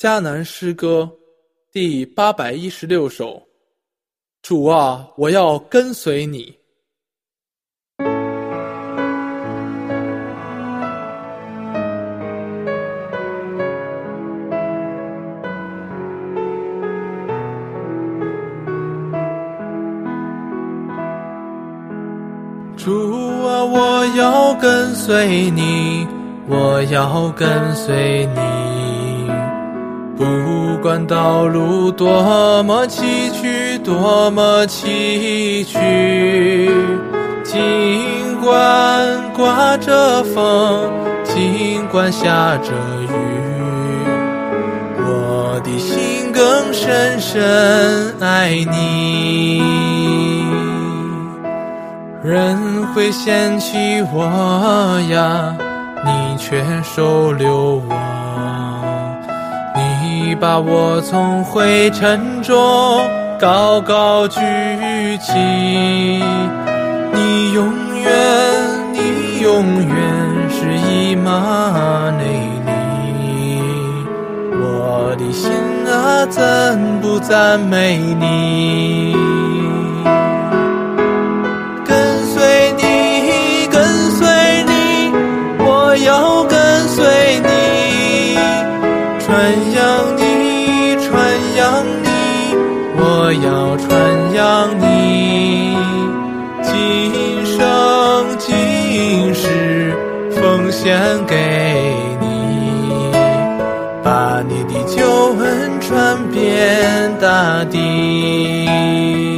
迦南诗歌第816首。主啊，我要跟随你。主啊，我要跟随你，我要跟随你，不管道路多么崎岖，多么崎岖，尽管刮着风，尽管下着雨，我的心更深深爱你。人会嫌弃我呀，你却收留我，你把我从灰尘中高高举起，你永远是以马内利，我的心啊，怎不赞美你？我要跟随你，传扬你，传扬你，我要传扬你，今生今世奉献给你，把你的救恩传遍大地。